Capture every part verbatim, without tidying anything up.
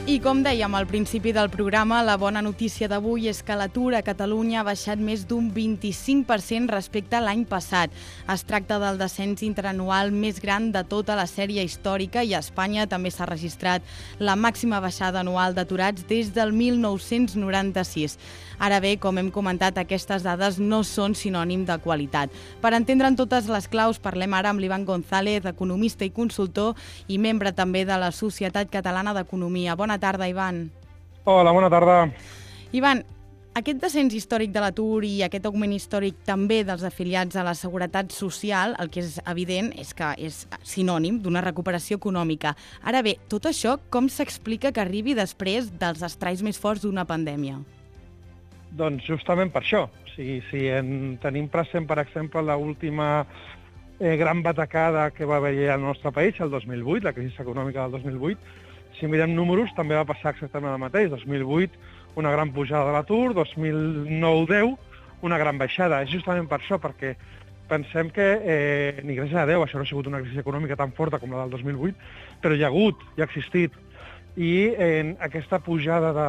I com dèiem al principi del programa, la bona notícia d'avui és que l'atur a Catalunya ha baixat més d'un vint-i-cinc per cent respecte a l'any passat. Es tracta del descens interanual més gran de tota la sèrie històrica i a Espanya també s'ha registrat la màxima baixada anual d'aturats des del mil nou-cents noranta-sis. Ara bé, com hem comentat, aquestes dades no són sinònim de qualitat. Per entendre'n totes les claus, parlem ara amb l'Ivan González, economista i consultor i membre també de la Societat Catalana d'Economia. Bona tarda, Ivan. Hola, bona tarda. Ivan, aquest descens històric de l'atur i aquest augment històric també dels afiliats a la Seguretat Social, el que és evident és que és sinònim d'una recuperació econòmica. Ara bé, tot això com s'explica que arribi després dels estralls més forts d'una pandèmia? Doncs justament per això. O sigui, si en tenim present, per exemple, l'última eh, gran batacada que va haver al nostre país, el dos mil vuit, la crisi econòmica del dos mil vuit, si mirem números, també va passar exactament el mateix. dos mil vuit, una gran pujada de l'atur, dos mil nou deu, una gran baixada. És justament per això, perquè pensem que, eh, ni gràcies a Déu, això no ha sigut una crisi econòmica tan forta com la del dos mil vuit, però hi ha hagut, hi ha existit. I en aquesta pujada de...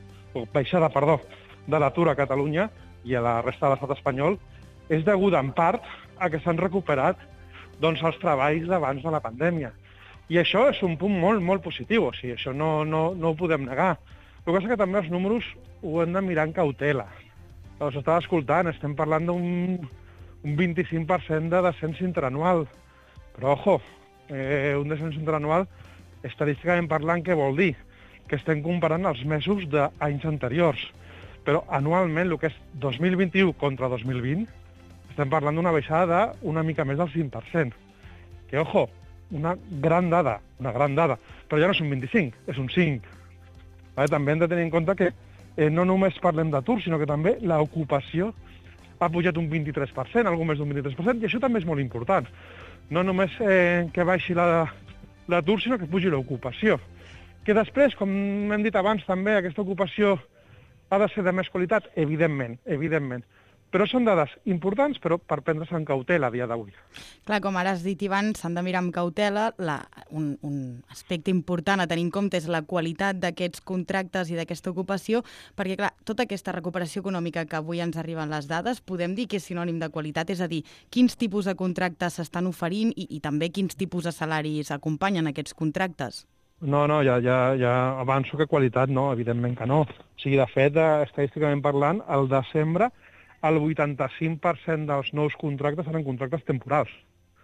o baixada, perdó, de l'atur a Catalunya i a la resta de l'estat espanyol és deguda en part a que s'han recuperat doncs, els treballs d'abans de la pandèmia. I això és un punt molt, molt positiu, o sigui, això no, no, no ho podem negar. El que passa que també els números ho hem de mirar en cautela. Els estava escoltant, estem parlant d'un un vint-i-cinc per cent de descens interanual. Però, ojo, eh, un descens interanual, estadísticament parlant, què vol dir? Que estem comparant els mesos d'anys anteriors. Però anualment, el que és dos mil vint-i-u contra dos mil vint, estem parlant d'una baixada d'una mica més del cinc per cent. Que, ojo, una gran dada, una gran dada, però ja no és un vint-i-cinc, és un cinc. Vale? També hem de tenir en compte que eh, no només parlem d'atur, sinó que també l'ocupació ha pujat un vint-i-tres per cent, algo més d'un vint-i-tres per cent, i això també és molt important. No només eh, que baixi l'atur, sinó que pugi l'ocupació. Que després, com hem dit abans també, aquesta ocupació ha de ser de més qualitat? Evidentment, evidentment. Però són dades importants, però per prendre's en cautela a dia d'avui. Clar, com ara has dit, Ivan, s'han de mirar amb cautela. La, un, un aspecte important a tenir en compte és la qualitat d'aquests contractes i d'aquesta ocupació, perquè, clar, tota aquesta recuperació econòmica que avui ens arriben les dades, podem dir que és sinònim de qualitat, és a dir, quins tipus de contractes s'estan oferint i, i també quins tipus de salaris acompanyen aquests contractes. No, no, ja, ja, ja avanço que qualitat no, evidentment que no. O sigui, de fet, estadísticament parlant, al desembre el vuitanta-cinc per cent dels nous contractes eren contractes temporals.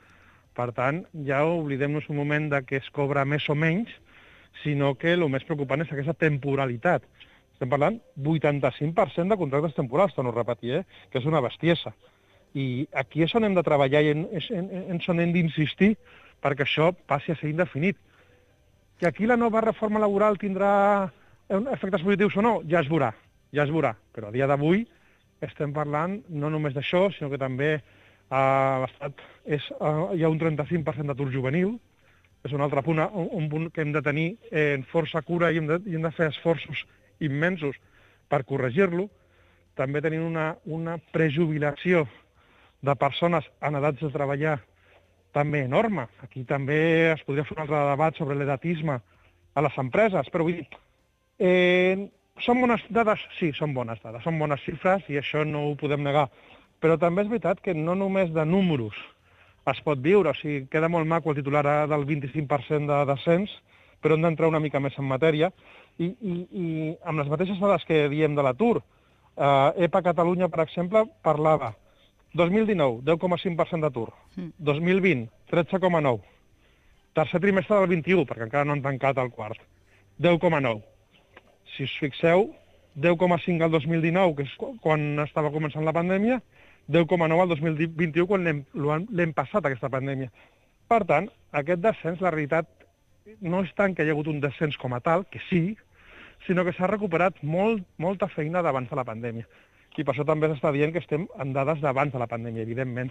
Per tant, ja oblidem-nos un moment de que es cobra més o menys, sinó que el més preocupant és aquesta temporalitat. Estem parlant vuitanta-cinc per cent de contractes temporals, torno a repetir, eh? Que és una bestiesa. I aquí és on hem de treballar i en, en, en on hem d'insistir perquè això passi a ser indefinit. Que aquí la nova reforma laboral tindrà efectes positius o no, ja es veurà, ja es veurà. Però a dia d'avui estem parlant no només d'això, sinó que també a l'Estat és, uh, hi ha un trenta-cinc per cent d'atur juvenil, és un altre punt, un, un punt que hem de tenir en força cura i hem de, i hem de fer esforços immensos per corregir-lo. També tenim una, una prejubilació de persones en edats de treballar també enorme. Aquí també es podria fer un altre debat sobre l'edatisme a les empreses, però vull dir, eh, són bones dades? Sí, són bones dades, són bones xifres i això no ho podem negar. Però també és veritat que no només de números es pot viure, o sigui, queda molt maco el titular del vint-i-cinc per cent de descens, però hem d'entrar una mica més en matèria. I, i, i amb les mateixes dades que diem de l'atur, eh, E P A Catalunya, per exemple, parlava dos mil dinou, deu coma cinc per cent d'atur. dos mil vint, tretze coma nou. Tercer trimestre del vint-i-u, perquè encara no han tancat el quart, deu coma nou. Si us fixeu, deu coma cinc al dos mil dinou, que és quan estava començant la pandèmia, deu coma nou al dos mil vint-i-u, quan l'hem passat, aquesta pandèmia. Per tant, aquest descens, la realitat, no és tant que hi ha hagut un descens com a tal, que sí, sinó que s'ha recuperat molt, molta feina d'abans de la pandèmia. I per això també s'està dient que estem en dades d'abans de la pandèmia, evidentment.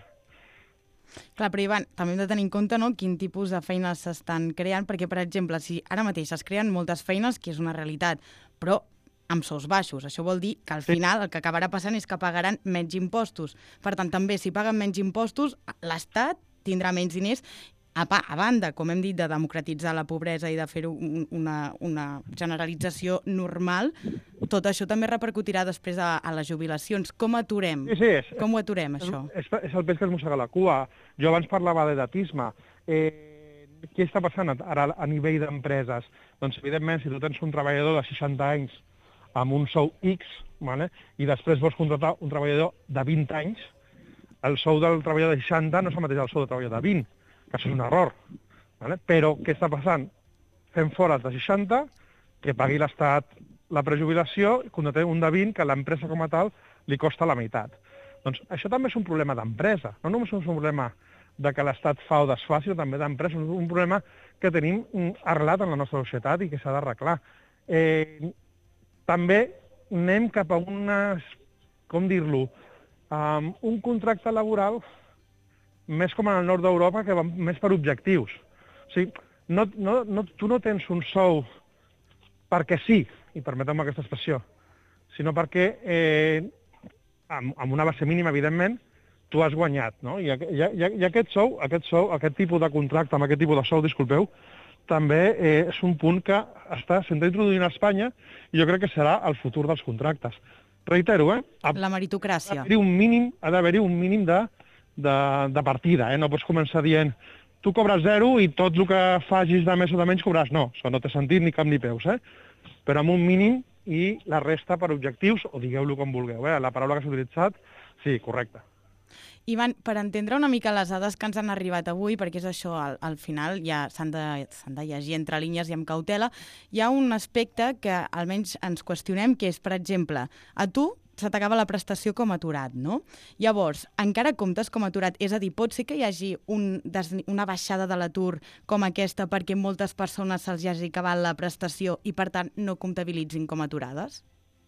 Clar, però Ivan, també hem de tenir en compte, no?, quin tipus de feines s'estan creant, perquè, per exemple, si ara mateix es creen moltes feines, que és una realitat, però amb sous baixos. Això vol dir que al final el que acabarà passant és que pagaran menys impostos. Per tant, també, si paguen menys impostos, l'Estat tindrà menys diners a, pa, a banda, com hem dit, de democratitzar la pobresa i de fer-ho un, una, una generalització normal, tot això també repercutirà després a, a les jubilacions. Com aturem? Sí, sí, és, com ho aturem, això? És, és el peix que es mossega la cua. Jo abans parlava d'edatisme. Eh, què està passant ara a nivell d'empreses? Doncs, evidentment, si tu tens un treballador de seixanta anys amb un sou X, vale? I després vols contratar un treballador de vint anys, el sou del treballador de seixanta no és el mateix el sou del treballador de vint, que això és un error. Vale? Però què està passant? Fem fora els de seixanta, que pagui l'Estat la prejubilació, i contratem un de vint, que a l'empresa com a tal li costa la meitat. Doncs això també és un problema d'empresa, no només és un problema de que l'Estat fa o desfà, sinó també d'empresa, és un problema que tenim arrelat en la nostra societat i que s'ha d'arreglar. Eh, també anem cap a unes, com dir-lo, um, un contracte laboral més com en el nord d'Europa, que va més per objectius. O sigui, no, no, no, tu no tens un sou perquè sí, i permeteu-me aquesta expressió, sinó perquè, eh, amb, amb una base mínima, evidentment, tu has guanyat, no? I, i, i aquest sou, aquest sou, aquest tipus de contracte, amb aquest tipus de sou, disculpeu, també eh, és un punt que està sent introduint a Espanya i jo crec que serà el futur dels contractes. Reitero, eh? A, la meritocràcia. Ha d'haver-hi un mínim, ha d'haver-hi un mínim de, de, de partida, eh? No pots començar dient tu cobres zero i tot el que facis de més o de menys cobràs. No, això no té sentit ni cap ni peus, eh? Però amb un mínim i la resta per objectius, o digueu-lo com vulgueu, eh? La paraula que s'ha utilitzat, sí, correcte. Ivan, per entendre una mica les dades que ens han arribat avui, perquè és això, al, al final ja s'han de, s'han de llegir entre línies i amb cautela, hi ha un aspecte que almenys ens qüestionem, que és, per exemple, a tu se t'acaba la prestació com a aturat, no? Llavors, encara comptes com a aturat, és a dir, pot ser que hi hagi un, una baixada de l'atur com aquesta perquè moltes persones se'ls hagi acabat la prestació i, per tant, no comptabilitzin com a aturades?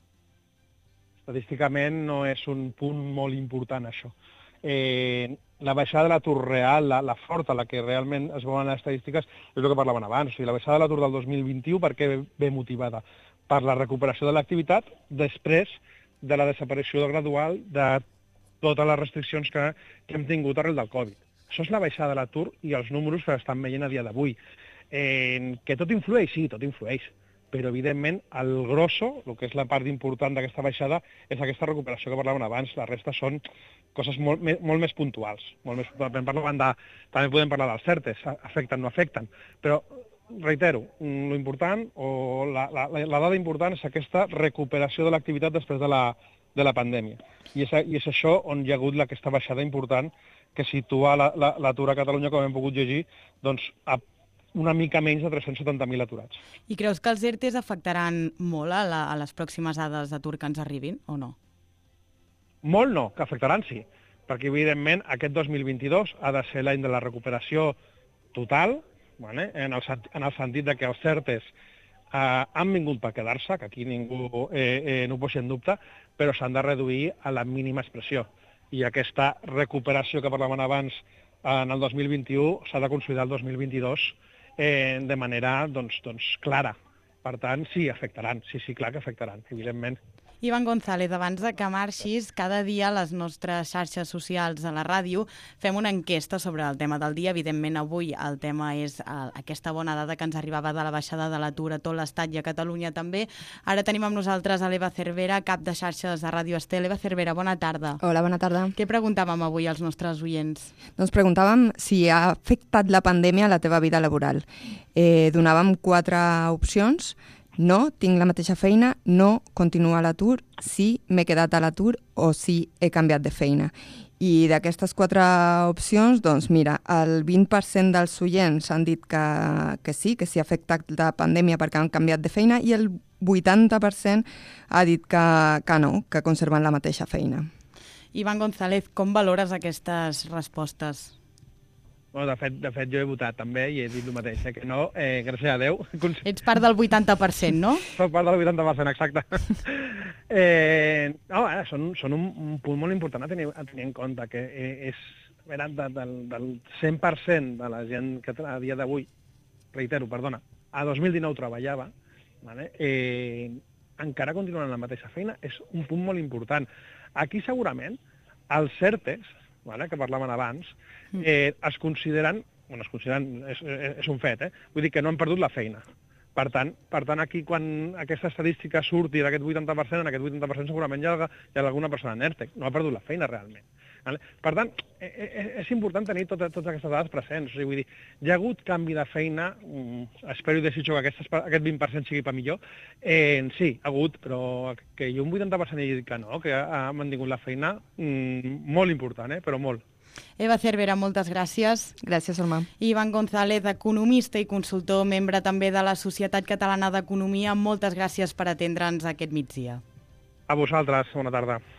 Estadísticament no és un punt molt important, això. Eh, la baixada de l'atur real, la, la forta, la que realment es veuen les estadístiques, és el que parlaven abans. O sigui, la baixada de l'atur del dos mil vint-i-u, per què ve motivada? Per la recuperació de l'activitat després de la desaparició gradual de totes les restriccions que, que hem tingut arrel del Covid. Això és la baixada de l'atur i els números que estan veient a dia d'avui. Eh, que tot influeix? Sí, tot influeix. Però, evidentment, el grosso, el que és la part important d'aquesta baixada, és aquesta recuperació que parlaven abans. La resta són coses molt, molt més puntuals. Molt més, de, també podem parlar dels certes, afecten o no afecten. Però, reitero, l'important, o la, la, la dada important és aquesta recuperació de l'activitat després de la, de la pandèmia. I és, I és això on hi ha hagut aquesta baixada important que situa l'atur la, la, a Catalunya, com hem pogut llegir, doncs, a una mica menys de tres-cents setanta mil aturats. I creus que els ERTEs afectaran molt a, la, a les pròximes dades d'atur que ens arribin, o no? Molt no, que afectaran sí, perquè evidentment aquest dos mil vint-i-dos ha de ser l'any de la recuperació total, vale? en, el, en el sentit de que els CERTES eh, han vingut per quedar-se, que aquí ningú eh, eh, no ho posi en dubte, però s'han de reduir a la mínima expressió. I aquesta recuperació que parlaven abans en el dos mil vint-i-u s'ha de consolidar el dos mil vint-i-dos Eh, de manera doncs, doncs, clara. Per tant, sí, afectaran. Sí, sí, clar que afectaran, evidentment. Ivan González, abans de que marxis, cada dia a les nostres xarxes socials a la ràdio fem una enquesta sobre el tema del dia. Evidentment, avui el tema és el, aquesta bona dada que ens arribava de la baixada de l'atur a tot l'Estat i a Catalunya també. Ara tenim amb nosaltres a l'Eva Cervera, cap de xarxes de Ràdio Estel. Eva Cervera, bona tarda. Hola, bona tarda. Què preguntàvem avui als nostres oients? Doncs preguntàvem si ha afectat la pandèmia a la teva vida laboral. Eh, donàvem quatre opcions. No, tinc la mateixa feina, no, continuo a l'atur, sí, m'he quedat a l'atur o sí, he canviat de feina. I d'aquestes quatre opcions, doncs mira, el vint per cent dels oients han dit que, que sí, que sí ha afectat la pandèmia perquè han canviat de feina i el vuitanta per cent ha dit que, que no, que conserven la mateixa feina. Ivan González, com valores aquestes respostes? Bueno, de fet, de fet, jo he votat també i he dit el mateix, eh, que no, eh, gràcies a Déu. Ets part del vuitanta per cent, no? Soc part del vuitanta per cent, exacte. eh, no, eh, són, són un, un punt molt important a tenir, a tenir en compte, que eh, és veure, de, del, del cent per cent de la gent que a dia d'avui, reitero, perdona, a dos mil dinou treballava, vale? eh, encara continuen en la mateixa feina, és un punt molt important. Aquí segurament els CERTES, vale, que parlaven abans, eh, es consideren bueno, es consideren, és, és un fet, eh? Vull dir que no han perdut la feina. Per tant, per tant, aquí, quan aquesta estadística surti d'aquest vuitanta per cent, en aquest vuitanta per cent segurament hi ha, hi ha alguna persona en ERTE. No ha perdut la feina, realment. Vale? Per tant, és important tenir totes, totes aquestes dades presents. O sigui, vull dir, hi ha hagut canvi de feina, espero i desitjo que aquestes, aquest vint per cent sigui per millor. Eh, sí, ha hagut, però que hi ha un vuitanta per cent hagi dit que no, que ha mantingut la feina, mmm, molt important, eh? Però molt. Eva Cervera, moltes gràcies. Gràcies, Olma. Ivan González, economista i consultor, membre també de la Societat Catalana d'Economia, moltes gràcies per atendre'ns aquest migdia. A vosaltres, bona tarda.